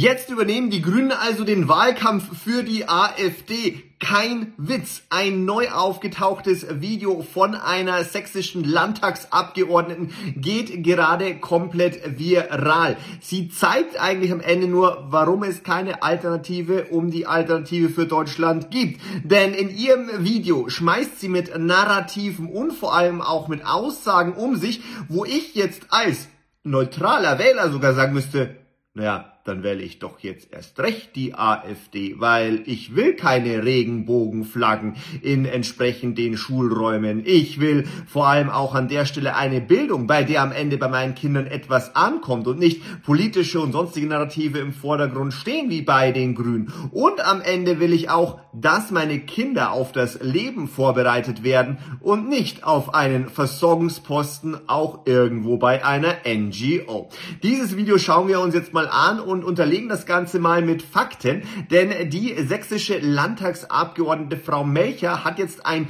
Jetzt übernehmen die Grünen also den Wahlkampf für die AfD. Kein Witz, ein neu aufgetauchtes Video von einer sächsischen Landtagsabgeordneten geht gerade komplett viral. Sie zeigt eigentlich am Ende nur, warum es keine Alternative um die Alternative für Deutschland gibt. Denn in ihrem Video schmeißt sie mit Narrativen und vor allem auch mit Aussagen um sich, wo ich jetzt als neutraler Wähler sogar sagen müsste, naja, dann wähle ich doch jetzt erst recht die AfD, weil ich will keine Regenbogenflaggen in entsprechend den Schulräumen. Ich will vor allem auch an der Stelle eine Bildung, bei der am Ende bei meinen Kindern etwas ankommt und nicht politische und sonstige Narrative im Vordergrund stehen wie bei den Grünen. Und am Ende will ich auch, dass meine Kinder auf das Leben vorbereitet werden und nicht auf einen Versorgungsposten auch irgendwo bei einer NGO. Dieses Video schauen wir uns jetzt mal an und unterlegen das Ganze mal mit Fakten, denn die sächsische Landtagsabgeordnete Frau Melcher hat jetzt ein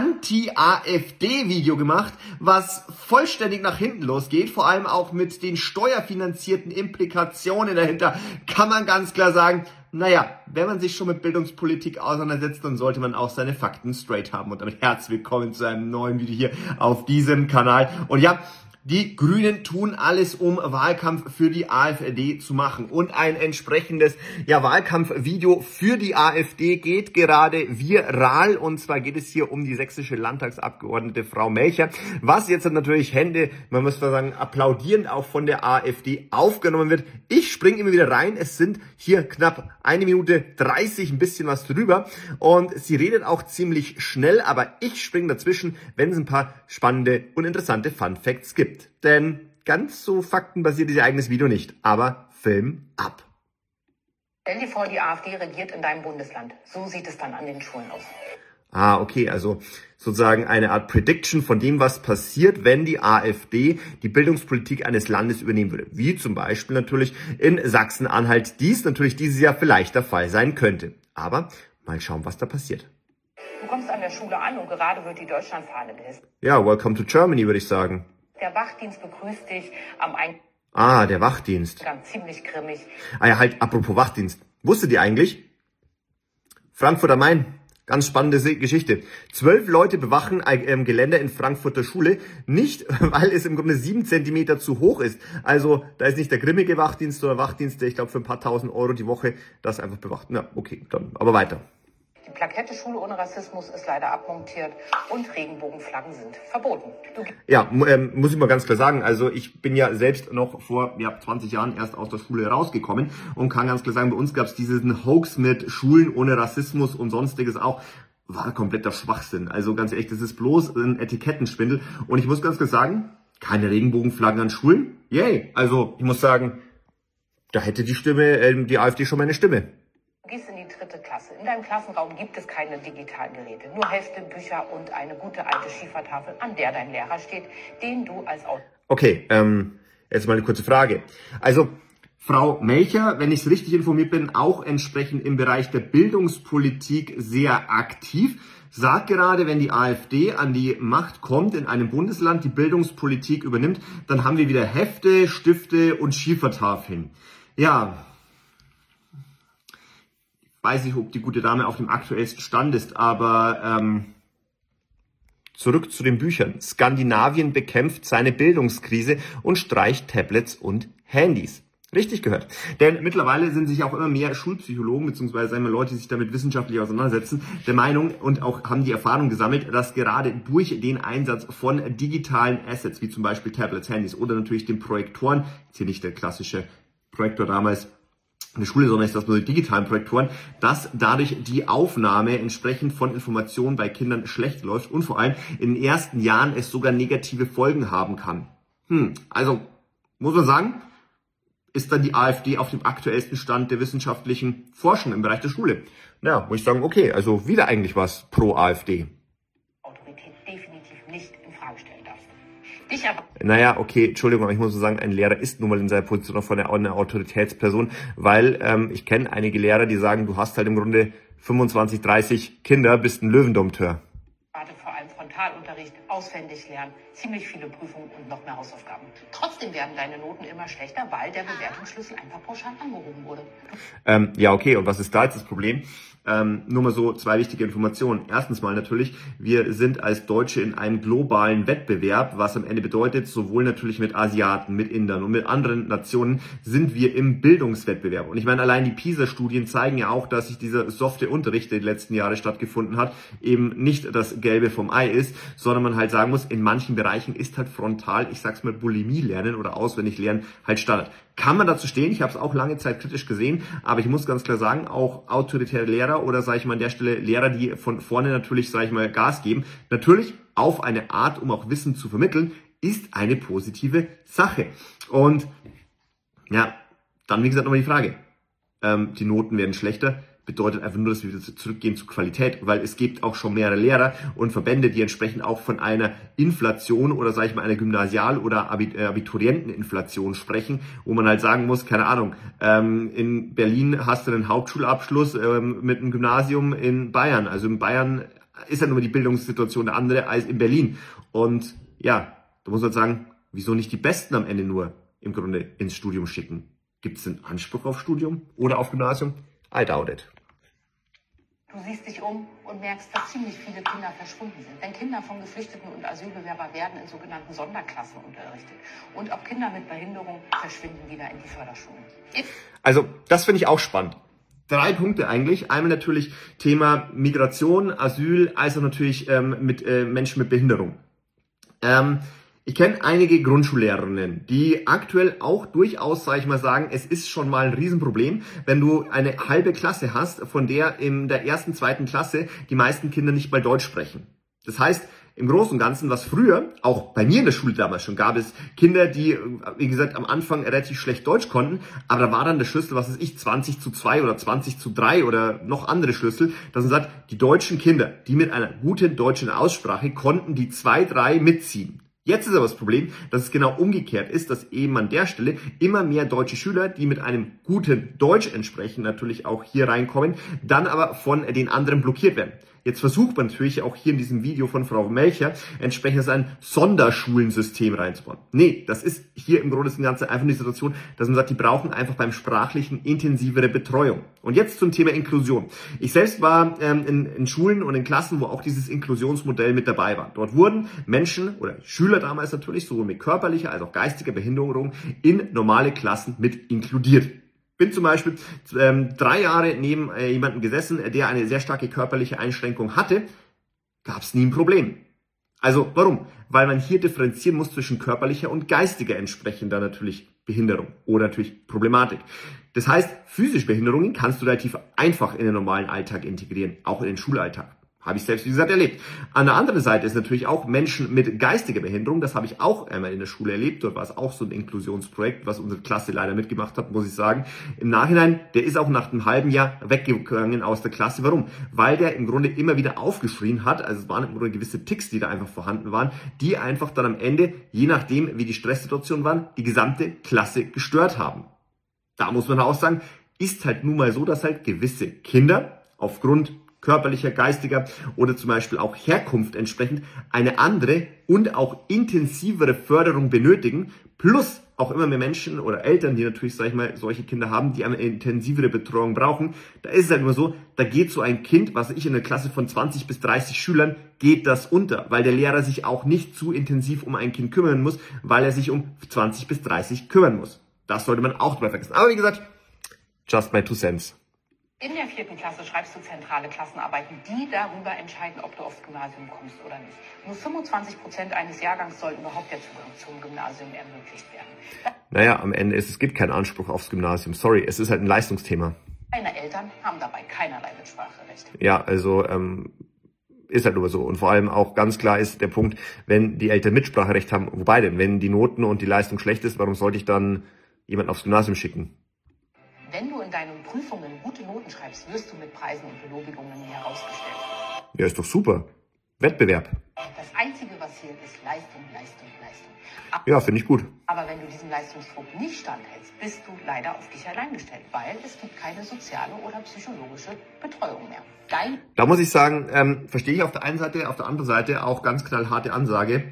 Anti-AfD-Video gemacht, was vollständig nach hinten losgeht, vor allem auch mit den steuerfinanzierten Implikationen dahinter, kann man ganz klar sagen, naja, wenn man sich schon mit Bildungspolitik auseinandersetzt, dann sollte man auch seine Fakten straight haben. Und damit herzlich willkommen zu einem neuen Video hier auf diesem Kanal. Und ja, die Grünen tun alles, um Wahlkampf für die AfD zu machen. Und ein entsprechendes Wahlkampfvideo für die AfD geht gerade viral. Und zwar geht es hier um die sächsische Landtagsabgeordnete Frau Melcher. Was jetzt natürlich Hände, man muss sagen, applaudierend auch von der AfD aufgenommen wird. Ich springe immer wieder rein. Es sind hier knapp 1 Minute 30, ein bisschen was drüber. Und sie redet auch ziemlich schnell, aber ich springe dazwischen, wenn es ein paar spannende und interessante Fun Facts gibt. Denn ganz so faktenbasiert ist ihr eigenes Video nicht. Aber Film ab. Stell dir vor, die AfD regiert in deinem Bundesland. So sieht es dann an den Schulen aus. Ah, okay, also sozusagen eine Art Prediction von dem, was passiert, wenn die AfD die Bildungspolitik eines Landes übernehmen würde. Wie zum Beispiel natürlich in Sachsen-Anhalt dies natürlich dieses Jahr vielleicht der Fall sein könnte. Aber mal schauen, was da passiert. Du kommst an der Schule an und gerade wird die Deutschlandfahne gehisst. Ja, welcome to Germany, würde ich sagen. Der Wachdienst begrüßt dich am Eingang. Ah, der Wachdienst. Ziemlich grimmig. Ah ja, halt, apropos Wachdienst. Wusstet ihr eigentlich? Frankfurt am Main. Ganz spannende Geschichte. 12 Leute bewachen Geländer in Frankfurter Schule. Nicht, weil es im Grunde 7 Zentimeter zu hoch ist. Also, da ist nicht der grimmige Wachdienst, sondern Wachdienst, der, ich glaube, für ein paar tausend Euro die Woche das einfach bewacht. Na, okay, dann, aber weiter. Die Plakette Schule ohne Rassismus ist leider abmontiert und Regenbogenflaggen sind verboten. Ja, muss ich mal ganz klar sagen, also ich bin ja selbst noch vor 20 Jahren erst aus der Schule rausgekommen und kann ganz klar sagen, bei uns gab es diesen Hoax mit Schulen ohne Rassismus und sonstiges auch. War kompletter Schwachsinn. Also ganz ehrlich, das ist bloß ein Etikettenschwindel. Und ich muss ganz klar sagen, keine Regenbogenflaggen an Schulen? Yay! Also ich muss sagen, da hätte die AfD schon meine Stimme. Du gehst in die 3. Klasse. In deinem Klassenraum gibt es keine digitalen Geräte. Nur Hefte, Bücher und eine gute alte Schiefertafel, an der dein Lehrer steht, den du als Autor... Okay, jetzt mal eine kurze Frage. Also, Frau Melcher, wenn ich es richtig informiert bin, auch entsprechend im Bereich der Bildungspolitik sehr aktiv. Sagt gerade, wenn die AfD an die Macht kommt, in einem Bundesland die Bildungspolitik übernimmt, dann haben wir wieder Hefte, Stifte und Schiefertafeln. Ja... weiß nicht, ob die gute Dame auf dem aktuellsten Stand ist, aber zurück zu den Büchern. Skandinavien bekämpft seine Bildungskrise und streicht Tablets und Handys. Richtig gehört. Denn mittlerweile sind sich auch immer mehr Schulpsychologen bzw. Leute, die sich damit wissenschaftlich auseinandersetzen, der Meinung und auch haben die Erfahrung gesammelt, dass gerade durch den Einsatz von digitalen Assets, wie zum Beispiel Tablets, Handys oder natürlich den Projektoren, jetzt hier nicht der klassische Projektor damals, in der Schule, sondern ist das nur die digitalen Projektoren, dass dadurch die Aufnahme entsprechend von Informationen bei Kindern schlecht läuft und vor allem in den ersten Jahren es sogar negative Folgen haben kann. Also muss man sagen, ist dann die AfD auf dem aktuellsten Stand der wissenschaftlichen Forschung im Bereich der Schule. Ja, muss ich sagen, okay, also wieder eigentlich was pro AfD. Autorität definitiv nicht in Frage stellen darfst. Naja, okay, Entschuldigung, aber ich muss so sagen, ein Lehrer ist nun mal in seiner Position auch von einer Autoritätsperson, weil ich kenne einige Lehrer, die sagen, du hast halt im Grunde 25, 30 Kinder, bist ein Löwendompteur. Vor allem Frontalunterricht, auswendig lernen, ziemlich viele Prüfungen und noch mehr Hausaufgaben. Trotzdem werden deine Noten immer schlechter, weil der Bewertungsschlüssel einfach pauschal angehoben wurde. Ja, okay, und was ist da jetzt das Problem? Nur mal so 2 wichtige Informationen. Erstens mal natürlich, wir sind als Deutsche in einem globalen Wettbewerb, was am Ende bedeutet, sowohl natürlich mit Asiaten, mit Indern und mit anderen Nationen sind wir im Bildungswettbewerb. Und ich meine, allein die PISA-Studien zeigen ja auch, dass sich dieser softe Unterricht, der die letzten Jahre stattgefunden hat, eben nicht das Gelbe vom Ei ist, sondern man halt sagen muss, in manchen Bereichen ist halt frontal, ich sag's mal, Bulimie lernen oder auswendig lernen halt Standard. Kann man dazu stehen? Ich habe es auch lange Zeit kritisch gesehen, aber ich muss ganz klar sagen, auch autoritäre Lehrer oder sage ich mal an der Stelle Lehrer, die von vorne natürlich, sage ich mal, Gas geben, natürlich auf eine Art, um auch Wissen zu vermitteln, ist eine positive Sache. Und ja, dann wie gesagt nochmal die Frage, die Noten werden schlechter. Bedeutet einfach nur, dass wir wieder zurückgehen zur Qualität, weil es gibt auch schon mehrere Lehrer und Verbände, die entsprechend auch von einer Inflation oder sage ich mal einer Gymnasial- oder Abiturienteninflation sprechen, wo man halt sagen muss, keine Ahnung, in Berlin hast du einen Hauptschulabschluss mit einem Gymnasium in Bayern. Also in Bayern ist ja nur die Bildungssituation eine andere als in Berlin. Und ja, da muss man sagen, wieso nicht die Besten am Ende nur im Grunde ins Studium schicken? Gibt es einen Anspruch auf Studium oder auf Gymnasium? I doubt it. Du siehst dich um und merkst, dass ziemlich viele Kinder verschwunden sind. Denn Kinder von Geflüchteten und Asylbewerbern werden in sogenannten Sonderklassen unterrichtet. Und auch Kinder mit Behinderung verschwinden wieder in die Förderschulen. Also, das finde ich auch spannend. 3 Punkte eigentlich. Einmal natürlich Thema Migration, Asyl, also natürlich mit Menschen mit Behinderung. Ich kenne einige Grundschullehrerinnen, die aktuell auch durchaus, sage ich mal, sagen, es ist schon mal ein Riesenproblem, wenn du eine halbe Klasse hast, von der in der 1., 2. Klasse die meisten Kinder nicht mal Deutsch sprechen. Das heißt, im Großen und Ganzen, was früher, auch bei mir in der Schule damals schon gab es Kinder, die, wie gesagt, am Anfang relativ schlecht Deutsch konnten, aber da war dann der Schlüssel, was weiß ich, 20:2 oder 20:3 oder noch andere Schlüssel, dass man sagt, die deutschen Kinder, die mit einer guten deutschen Aussprache konnten die 2, 3 mitziehen. Jetzt ist aber das Problem, dass es genau umgekehrt ist, dass eben an der Stelle immer mehr deutsche Schüler, die mit einem guten Deutsch entsprechen, natürlich auch hier reinkommen, dann aber von den anderen blockiert werden. Jetzt versucht man natürlich auch hier in diesem Video von Frau Melcher entsprechend ein Sonderschulensystem reinzubauen. Nee, das ist hier im Grunde das Ganze einfach eine Situation, dass man sagt, die brauchen einfach beim Sprachlichen intensivere Betreuung. Und jetzt zum Thema Inklusion. Ich selbst war in Schulen und in Klassen, wo auch dieses Inklusionsmodell mit dabei war. Dort wurden Menschen oder Schüler damals natürlich sowohl mit körperlicher als auch geistiger Behinderung in normale Klassen mit inkludiert. Bin zum Beispiel 3 Jahre neben jemandem gesessen, der eine sehr starke körperliche Einschränkung hatte, gab es nie ein Problem. Also warum? Weil man hier differenzieren muss zwischen körperlicher und geistiger entsprechender natürlich Behinderung oder natürlich Problematik. Das heißt, physische Behinderungen kannst du relativ einfach in den normalen Alltag integrieren, auch in den Schulalltag. Habe ich selbst, wie gesagt, erlebt. An der anderen Seite ist natürlich auch Menschen mit geistiger Behinderung. Das habe ich auch einmal in der Schule erlebt. Dort war es auch so ein Inklusionsprojekt, was unsere Klasse leider mitgemacht hat, muss ich sagen. Im Nachhinein, der ist auch nach einem halben Jahr weggegangen aus der Klasse. Warum? Weil der im Grunde immer wieder aufgeschrien hat. Also es waren im Grunde gewisse Ticks, die da einfach vorhanden waren, die einfach dann am Ende, je nachdem, wie die Stresssituation waren, die gesamte Klasse gestört haben. Da muss man auch sagen, ist halt nun mal so, dass halt gewisse Kinder aufgrund körperlicher, geistiger oder zum Beispiel auch Herkunft entsprechend eine andere und auch intensivere Förderung benötigen, plus auch immer mehr Menschen oder Eltern, die natürlich, sag ich mal, solche Kinder haben, die eine intensivere Betreuung brauchen. Da ist es halt nur so, da geht so ein Kind, was ich in einer Klasse von 20 bis 30 Schülern, geht das unter, weil der Lehrer sich auch nicht zu intensiv um ein Kind kümmern muss, weil er sich um 20 bis 30 kümmern muss. Das sollte man auch dabei vergessen. Aber wie gesagt, just my 2 cents. In der 4. Klasse schreibst du zentrale Klassenarbeiten, die darüber entscheiden, ob du aufs Gymnasium kommst oder nicht. Nur 25% eines Jahrgangs soll überhaupt der Zugang zum Gymnasium ermöglicht werden. Naja, am Ende ist es gibt keinen Anspruch aufs Gymnasium. Sorry, es ist halt ein Leistungsthema. Deine Eltern haben dabei keinerlei Mitspracherecht. Ja, also ist halt nur so. Und vor allem auch ganz klar ist der Punkt, wenn die Eltern Mitspracherecht haben, wobei denn, wenn die Noten und die Leistung schlecht ist, warum sollte ich dann jemanden aufs Gymnasium schicken? Wenn du in deinen Prüfungen gute Noten schreibst, wirst du mit Preisen und Belobigungen herausgestellt. Ja, ist doch super. Wettbewerb. Das Einzige, was zählt, ist Leistung, Leistung, Leistung. Ja, finde ich gut. Aber wenn du diesem Leistungsdruck nicht standhältst, bist du leider auf dich allein gestellt, weil es gibt keine soziale oder psychologische Betreuung mehr. Da muss ich sagen, verstehe ich auf der einen Seite, auf der anderen Seite auch ganz knallharte Ansage.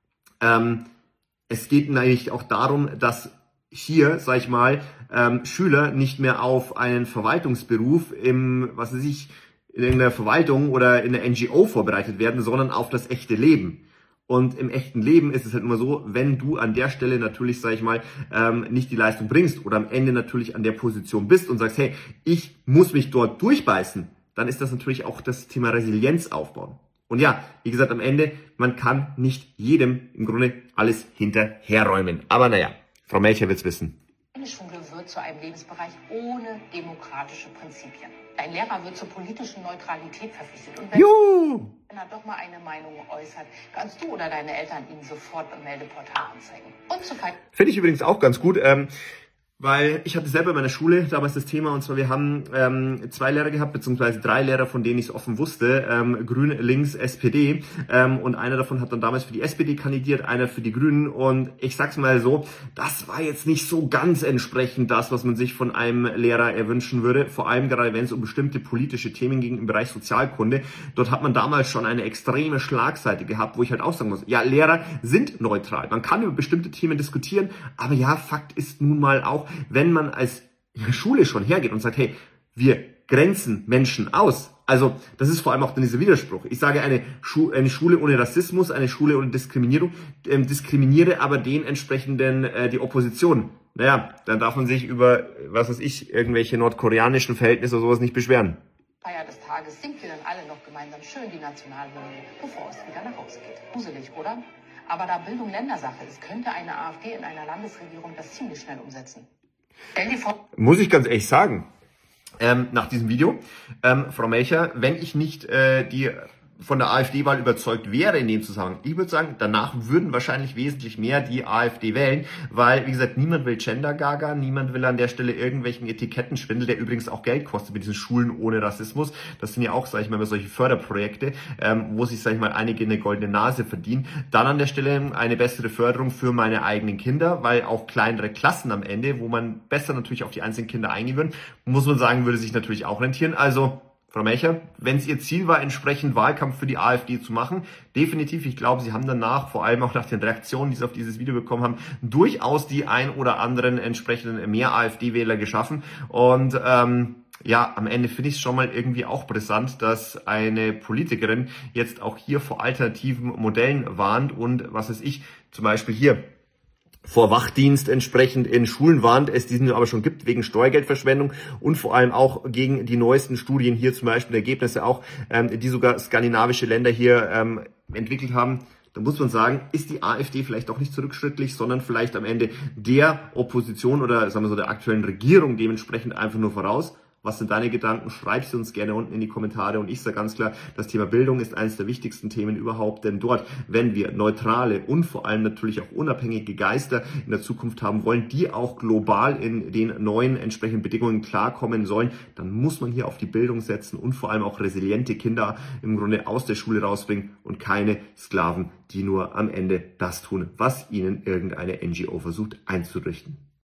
Es geht nämlich auch darum, dass hier, sag ich mal, Schüler nicht mehr auf einen Verwaltungsberuf in irgendeiner Verwaltung oder in der NGO vorbereitet werden, sondern auf das echte Leben. Und im echten Leben ist es halt immer so, wenn du an der Stelle natürlich, sag ich mal, nicht die Leistung bringst oder am Ende natürlich an der Position bist und sagst, hey, ich muss mich dort durchbeißen, dann ist das natürlich auch das Thema Resilienz aufbauen. Und ja, wie gesagt, am Ende, man kann nicht jedem im Grunde alles hinterherräumen. Aber naja, Frau Melcher wird's wissen. Eine Schule wird zu einem Lebensbereich ohne demokratische Prinzipien. Dein Lehrer wird zur politischen Neutralität verpflichtet. Und wenn er doch mal eine Meinung äußert, kannst du oder deine Eltern ihn sofort im Meldeportal anzeigen. Finde ich übrigens auch ganz gut. Weil ich hatte selber in meiner Schule damals das Thema, und zwar wir haben 2 Lehrer gehabt, beziehungsweise 3 Lehrer, von denen ich es offen wusste, Grün, Links, SPD, und einer davon hat dann damals für die SPD kandidiert, einer für die Grünen, und ich sag's mal so, das war jetzt nicht so ganz entsprechend das, was man sich von einem Lehrer erwünschen würde, vor allem gerade wenn es um bestimmte politische Themen ging im Bereich Sozialkunde. Dort hat man damals schon eine extreme Schlagseite gehabt, wo ich halt auch sagen muss, ja, Lehrer sind neutral, man kann über bestimmte Themen diskutieren, aber ja, Fakt ist nun mal auch, wenn man als Schule schon hergeht und sagt, hey, wir grenzen Menschen aus. Also das ist vor allem auch dann dieser Widerspruch. Ich sage eine Schule ohne Rassismus, eine Schule ohne Diskriminierung, diskriminiere aber den entsprechenden die Opposition. Naja, dann darf man sich über, was weiß ich, irgendwelche nordkoreanischen Verhältnisse oder sowas nicht beschweren. Feier des Tages singt ihr dann alle noch gemeinsam schön die Nationalhymne, bevor es wieder nach Hause geht. Gruselig, oder? Aber da Bildung Ländersache ist, könnte eine AfD in einer Landesregierung das ziemlich schnell umsetzen. Muss ich ganz ehrlich sagen, nach diesem Video, Frau Melcher, wenn ich nicht die von der AfD-Wahl überzeugt wäre in dem Zusammenhang, ich würde sagen, danach würden wahrscheinlich wesentlich mehr die AfD wählen, weil, wie gesagt, niemand will Gender-Gaga, niemand will an der Stelle irgendwelchen Etikettenschwindel, der übrigens auch Geld kostet mit diesen Schulen ohne Rassismus. Das sind ja auch, sage ich mal, immer solche Förderprojekte, wo sich, sage ich mal, einige eine goldene Nase verdienen. Dann an der Stelle eine bessere Förderung für meine eigenen Kinder, weil auch kleinere Klassen am Ende, wo man besser natürlich auf die einzelnen Kinder eingehen würde, muss man sagen, würde sich natürlich auch rentieren. Also, Frau Melcher, wenn es Ihr Ziel war, entsprechend Wahlkampf für die AfD zu machen, definitiv, ich glaube, Sie haben danach, vor allem auch nach den Reaktionen, die Sie auf dieses Video bekommen haben, durchaus die ein oder anderen entsprechenden mehr AfD-Wähler geschaffen. Und ja, am Ende finde ich es schon mal irgendwie auch brisant, dass eine Politikerin jetzt auch hier vor alternativen Modellen warnt und, was weiß ich, zum Beispiel hier vor Wachdienst entsprechend in Schulen warnt, es diesen aber schon gibt wegen Steuergeldverschwendung und vor allem auch gegen die neuesten Studien hier zum Beispiel Ergebnisse auch, die sogar skandinavische Länder hier entwickelt haben. Da muss man sagen, ist die AfD vielleicht auch nicht zurückschrittlich, sondern vielleicht am Ende der Opposition oder sagen wir so der aktuellen Regierung dementsprechend einfach nur voraus. Was sind deine Gedanken? Schreib sie uns gerne unten in die Kommentare. Und ich sage ganz klar, das Thema Bildung ist eines der wichtigsten Themen überhaupt. Denn dort, wenn wir neutrale und vor allem natürlich auch unabhängige Geister in der Zukunft haben wollen, die auch global in den neuen entsprechenden Bedingungen klarkommen sollen, dann muss man hier auf die Bildung setzen und vor allem auch resiliente Kinder im Grunde aus der Schule rausbringen und keine Sklaven, die nur am Ende das tun, was ihnen irgendeine NGO versucht einzurichten.